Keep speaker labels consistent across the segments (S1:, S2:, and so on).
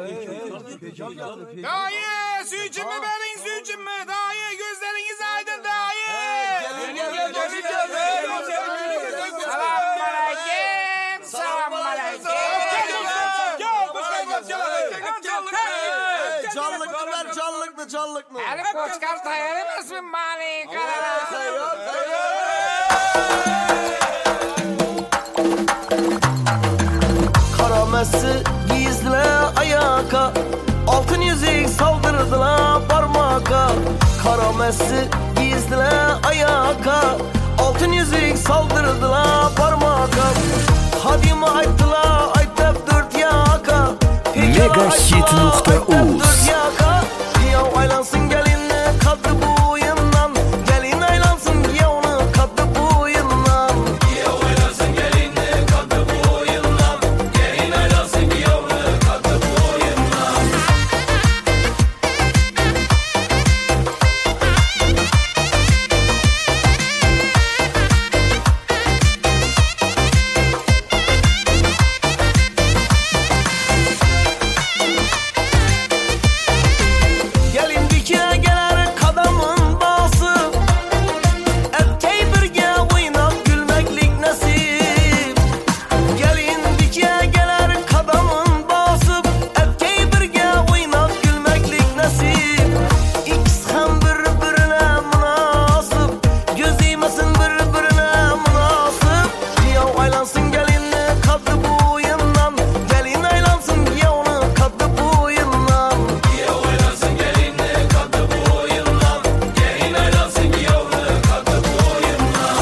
S1: Dayı sütün mü verin sütün mü? Dayı gözleriniz aydın dayı. Selamünaleyküm.
S2: Canlık mı?
S1: Ali Koçkar dayanamaz mı mani karara?
S2: Karamesi gizle ayaka, altın yüzük saldırdılar parmaka. Karamesi gizle ayaka, altın yüzük saldırdılar parmaka. Hadime ayttılar aytep dört yaka.
S3: Megahit.uz
S2: Yav aylansın gelinle kadri boyundan. Gelin aylansın yavunu kadri boyundan. Yav aylansın gelinle kadri boyundan. Gelin aylansın yavunu kadri boyundan. Gelin dike gelir kadamın bası. Erkeği birge oynap gülmeklik nasip. Gelin dike gelir kadamın bası. Erkeği birge oynap gülmeklik nasip. İkisi hem birbirine münasip. Gözümesin birbirine münasip. Yav aylansın gelinle kadri boyundan. Gelin aylansın yavunu kadri boyundan. Yav aylansın gelinle kadri boyundan. Gelin aylansın yavunu kadri boyundan.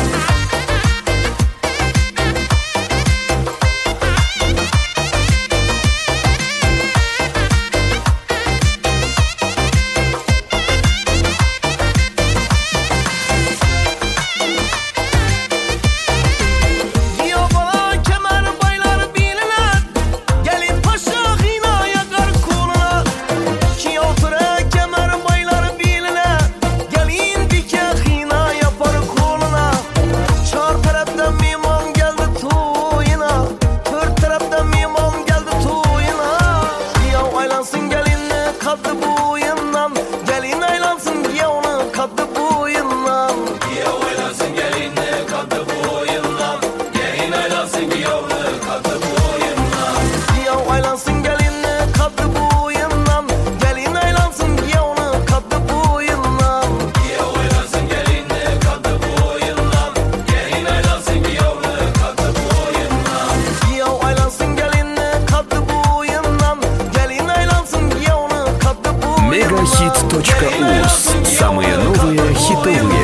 S2: Diyor bana kemer baylar biline. Gelin paşa hina yakar koluna. Ki otura kemer baylar biline. Gelin dike hina yapar koluna. Çar taraftan mimam geldi toyuna. Dört taraftan mimam geldi toyuna. Yav aylansın gelinle kadri boyundan. Gelin aylansın yavunu kadri boyundan. Yav aylansın gelinle kadri boyundan. Gelin aylansın yavunu kadri boyundan. Yav aylansın gelinle kadri boyundan. Gelin aylansın yavunu kadri boyundan. Yav aylansın gelinle kadri boyundan. Gelin aylansın yavunu kadri boyundan. Yav aylansın gelinle kadri boyundan. Gelin aylansın yavunu kadri boyundan.
S3: Megahit.uz. Самые новые хитовые